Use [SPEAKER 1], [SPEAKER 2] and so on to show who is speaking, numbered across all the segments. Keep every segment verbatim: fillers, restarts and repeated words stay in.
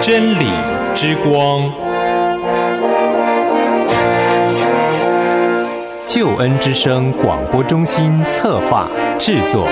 [SPEAKER 1] 真理之光，救恩之声广播中心策划制作。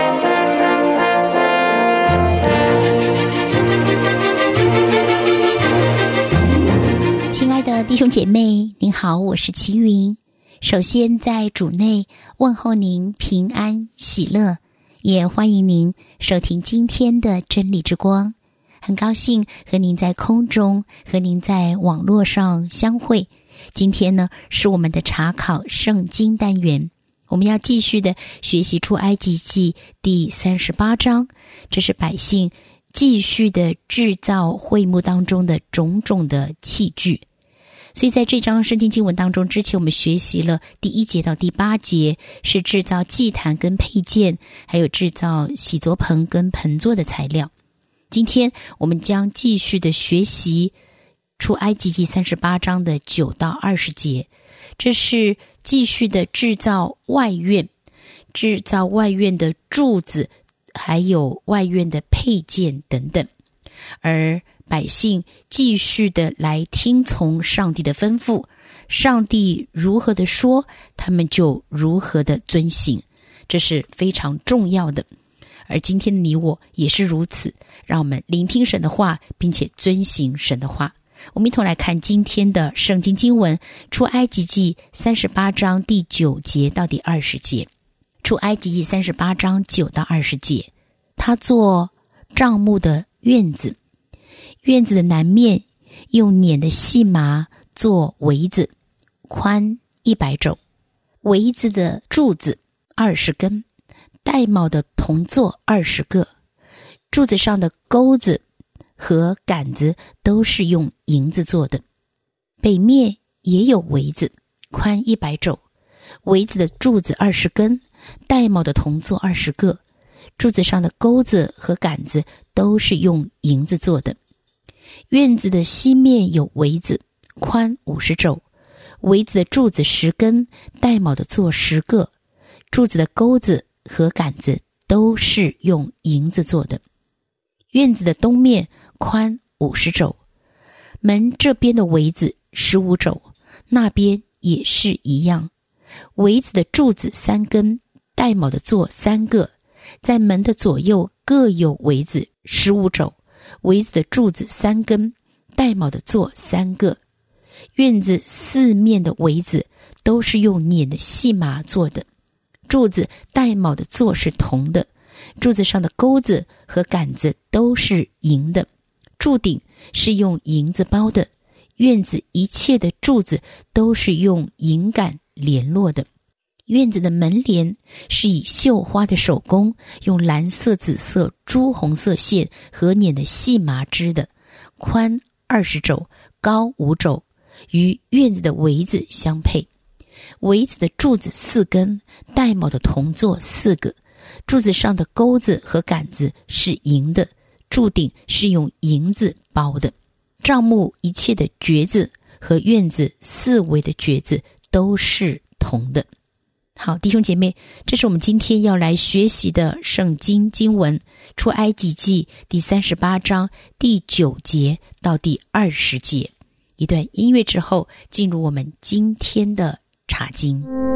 [SPEAKER 2] 亲爱的弟兄姐妹，您好，我是齐云。首先在主内问候您平安喜乐，也欢迎您收听今天的真理之光。很高兴和您在空中，和您在网络上相会。今天呢，是我们的查考圣经单元，我们要继续的学习出埃及记第三十八章，这是百姓继续的制造会幕当中的种种的器具。所以在这章圣经经文当中，之前我们学习了第一节到第八节是制造祭坛跟配件，还有制造洗濯盆跟盆座的材料。今天我们将继续的学习出埃及记三十八章的九到二十节，这是继续的制造外院，制造外院的柱子，还有外院的配件等等。而百姓继续的来听从上帝的吩咐，上帝如何的说，他们就如何的遵行，这是非常重要的。而今天的你我也是如此，让我们聆听神的话，并且遵行神的话。我们一同来看今天的圣经经文，出埃及记三十八章第九节到第二十节。出埃及记三十八章九到二十节，他做帐幕的院子，院子的南面用捻的细麻做围子，宽一百肘，围子的柱子二十根，带卯的铜座二十个，柱子上的钩子和杆子都是用银子做的。北面也有围子，宽一百肘，围子的柱子二十根，带卯的铜座二十个，柱子上的钩子和杆子都是用银子做的。院子的西面有围子，宽五十肘，围子的柱子十根，带卯的座十个，柱子的钩子和杆子都是用银子做的。院子的东面宽五十肘，门这边的围子十五肘，那边也是一样。围子的柱子三根，带卯的座三个，在门的左右各有围子十五肘，围子的柱子三根，带卯的座三个。院子四面的围子都是用捻的细麻做的，柱子带卯的座是铜的，柱子上的钩子和杆子都是银的，柱顶是用银子包的，院子一切的柱子都是用银杆联络的。院子的门帘是以绣花的手工，用蓝色、紫色、朱红色线和捻的细麻织的，宽二十肘，高五肘，与院子的围子相配。围子的柱子四根，带卯的铜座四个，柱子上的钩子和杆子是银的，柱顶是用银子包的。帐幕一切的橛子和院子四围的橛子都是铜的。好，弟兄姐妹，这是我们今天要来学习的圣经经文，出埃及记第三十八章第九节到第二十节。一段音乐之后，进入我们今天的查经。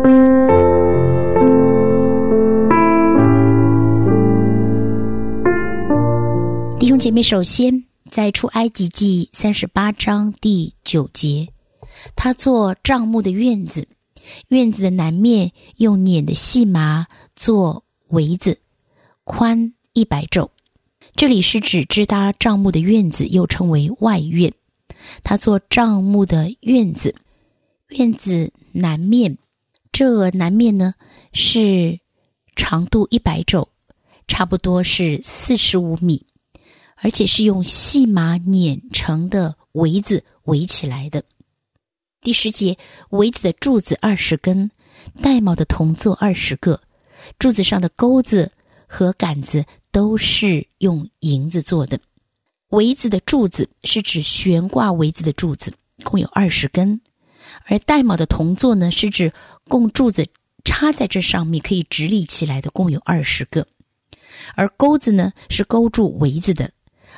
[SPEAKER 2] 弟兄姐妹，首先在出埃及记三十八章第九节，他做帐幕的院子，院子的南面用捻的细麻做围子，宽一百肘。这里是指支搭帐幕的院子，又称为外院。他做帐幕的院子，院子南面，这南面呢是长度一百肘，差不多是四十五米，而且是用细麻捻成的围子围起来的。第十节，围子的柱子二十根，带卯的铜座二十个，柱子上的钩子和杆子都是用银子做的。围子的柱子是指悬挂围子的柱子，共有二十根，而带卯的铜座呢，是指供柱子插在这上面可以直立起来的，共有二十个。而钩子呢，是勾住围子的，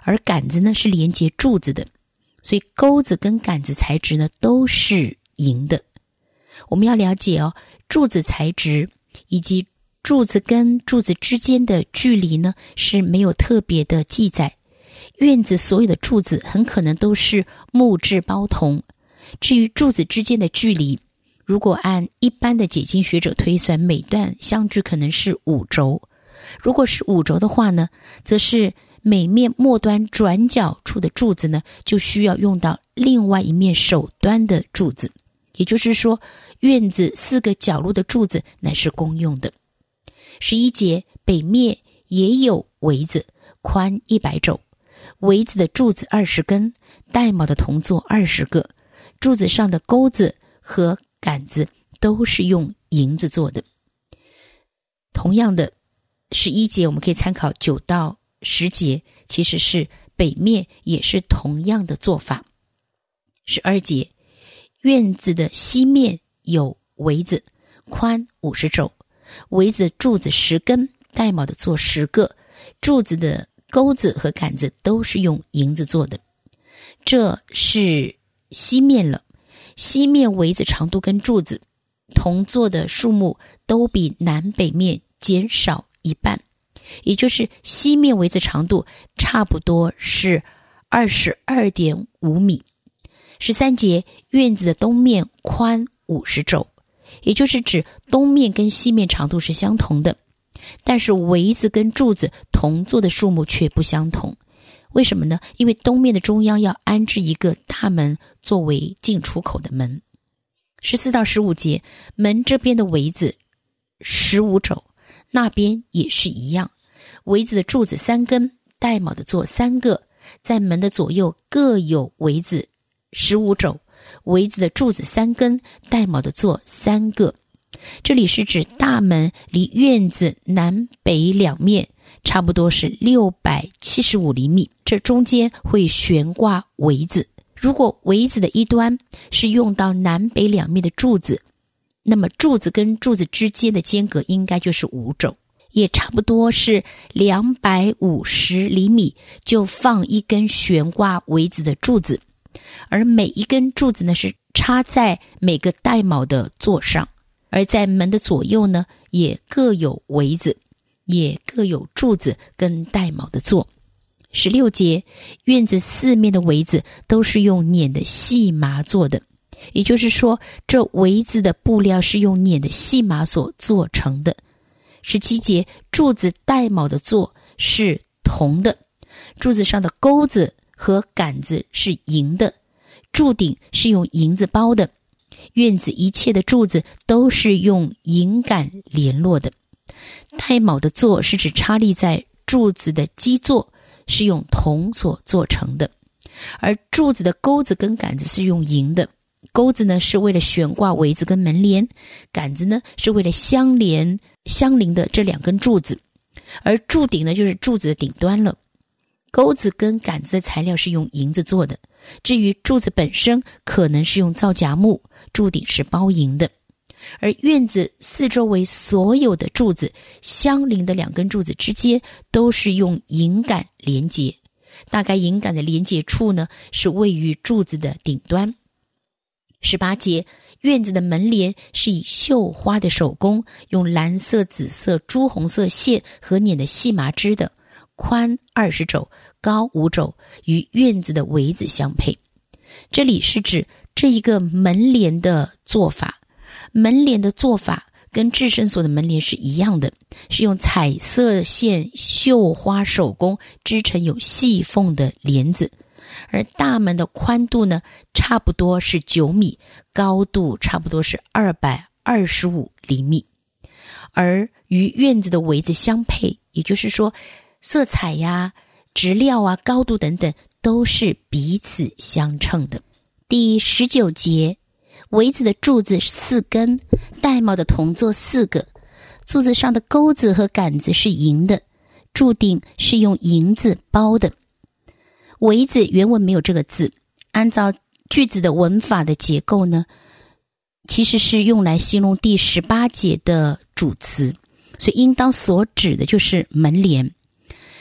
[SPEAKER 2] 而杆子呢是连接柱子的，所以钩子跟杆子材质呢都是银的。我们要了解哦，柱子材质以及柱子跟柱子之间的距离呢是没有特别的记载。院子所有的柱子很可能都是木质包铜。至于柱子之间的距离，如果按一般的解经学者推算，每段相距可能是五轴。如果是五轴的话呢，则是每面末端转角处的柱子呢，就需要用到另外一面首端的柱子。也就是说，院子四个角落的柱子乃是公用的。十一节，北面也有围子，宽一百肘，围子的柱子二十根，带卯的铜座二十个，柱子上的钩子和杆子都是用银子做的。同样的，十一节我们可以参考九到十节，其实是北面也是同样的做法。十二节，院子的西面有围子，宽五十肘，围子的柱子十根，带卯的做十个，柱子的钩子和杆子都是用银子做的。这是西面了。西面围子长度跟柱子铜做的数目都比南北面减少一半，也就是西面围子长度差不多是 二十二点五米。十三节，院子的东面宽五十肘，也就是指东面跟西面长度是相同的，但是围子跟柱子铜做的数目却不相同。为什么呢？因为东面的中央要安置一个大门作为进出口的门。十四到十五节，门这边的围子十五肘，那边也是一样，围子的柱子三根，带卯的做三个，在门的左右各有围子十五肘，围子的柱子三根，带卯的做三个。这里是指大门离院子南北两面差不多是六百七十五厘米，这中间会悬挂围子。如果围子的一端是用到南北两面的柱子，那么柱子跟柱子之间的间隔应该就是五肘，也差不多是两百五十厘米，就放一根悬挂围子的柱子，而每一根柱子呢是插在每个带卯的座上，而在门的左右呢也各有围子，也各有柱子跟带卯的座。十六节，院子四面的围子都是用捻的细麻做的，也就是说这围子的布料是用捻的细麻所做成的。十七节，柱子带卯的座是铜的，柱子上的钩子和杆子是银的，柱顶是用银子包的，院子一切的柱子都是用银杆联络的。带卯的座是指插立在柱子的基座，是用铜所做成的，而柱子的钩子跟杆子是用银的。钩子呢是为了悬挂围子跟门帘，杆子呢是为了相连相邻的这两根柱子，而柱顶呢就是柱子的顶端了。钩子跟杆子的材料是用银子做的，至于柱子本身可能是用皂荚木，柱顶是包银的。而院子四周围所有的柱子相邻的两根柱子之间都是用银杆连接，大概银杆的连接处呢是位于柱子的顶端。十八节，院子的门帘是以绣花的手工，用蓝色、紫色、朱红色线和捻的细麻织的，宽二十肘，高五肘，与院子的围子相配。这里是指这一个门帘的做法，门帘的做法跟至圣所的门帘是一样的，是用彩色线绣花手工织成有细缝的帘子。而大门的宽度呢差不多是九米，高度差不多是二百二十五厘米，而与院子的围子相配，也就是说色彩呀、质料啊、高度等等都是彼此相称的。第十九节，围子的柱子四根，带卯的铜座四个，柱子上的钩子和杆子是银的，柱顶是用银子包的。围子原文没有这个字，按照句子的文法的结构呢，其实是用来形容第十八节的主词，所以应当所指的就是门帘。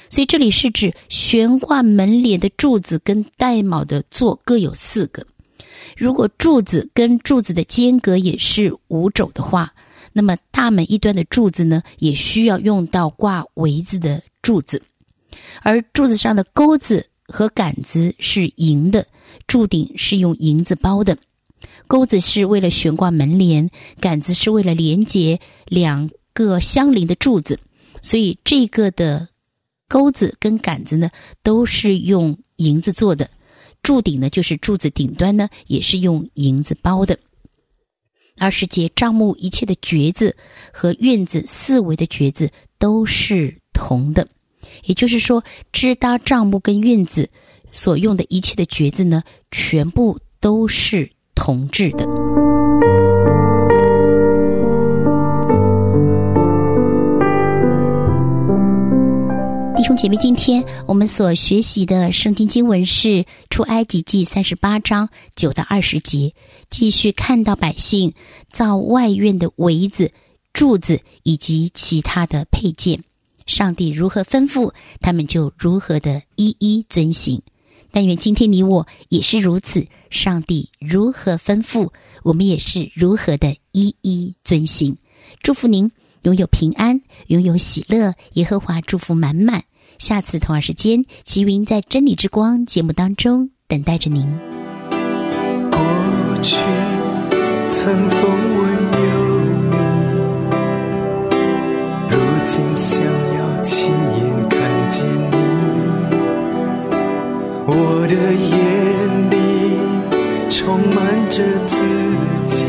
[SPEAKER 2] 所以这里是指悬挂门帘的柱子跟带卯的座各有四个。如果柱子跟柱子的间隔也是五肘的话，那么大门一端的柱子呢，也需要用到挂围子的柱子。而柱子上的钩子和杆子是银的，柱顶是用银子包的。钩子是为了悬挂门帘，杆子是为了连接两个相邻的柱子，所以这个的钩子跟杆子呢都是用银子做的。柱顶呢，就是柱子顶端呢，也是用银子包的。二十节帐幕一切的橛子和院子四围的橛子都是铜的，也就是说，支搭帐幕跟院子所用的一切的橛子呢，全部都是铜制的。弟兄姐妹，今天我们所学习的圣经经文是出埃及记三十八章九到二十节，继续看到百姓造外院的围子、柱子以及其他的配件，上帝如何吩咐，他们就如何的一一遵行。但愿今天你我也是如此，上帝如何吩咐，我们也是如何的一一遵行。祝福您拥有平安，拥有喜乐，耶和华祝福满满。下次同样时间，齐云在真理之光节目当中等待着您。
[SPEAKER 3] 过去曾风闻有你，如今想要亲眼看见你。我的眼里充满着自己，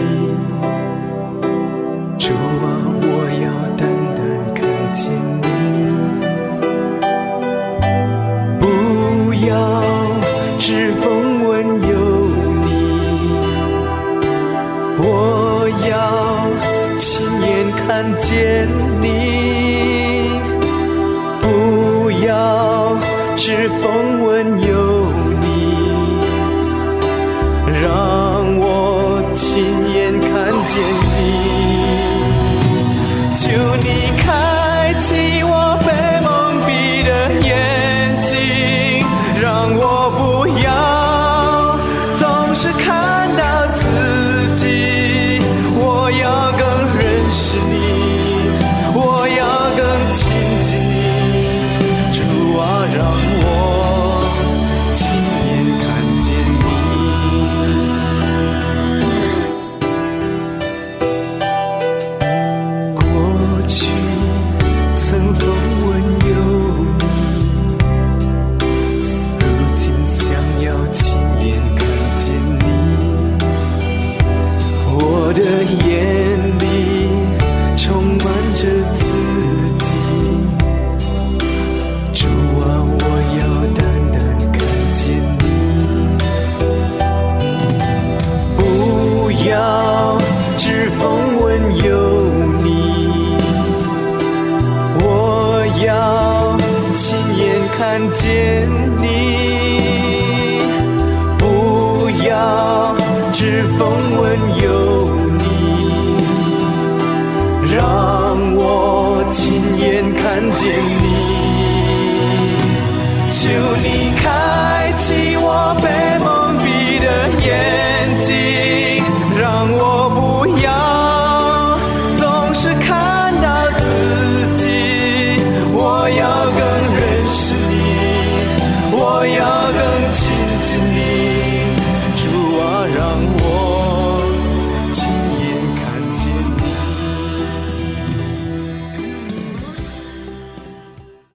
[SPEAKER 3] 主啊，我要单单看见你。不要只风闻有你，我要亲眼看见你。不要只风闻有你，让我亲眼看见你。求你开启我被蒙蔽的眼睛，让我不要总是看到自己，我要更认识你，我要更亲近你。主啊，让我亲眼看见你。过去曾风闻有你，如今想要亲眼看见你。我的眼里充满着自己，主啊，我要单单看见你。不要只风闻有你，我要亲眼看见你。不要只风闻有你，让我亲眼看见你。求你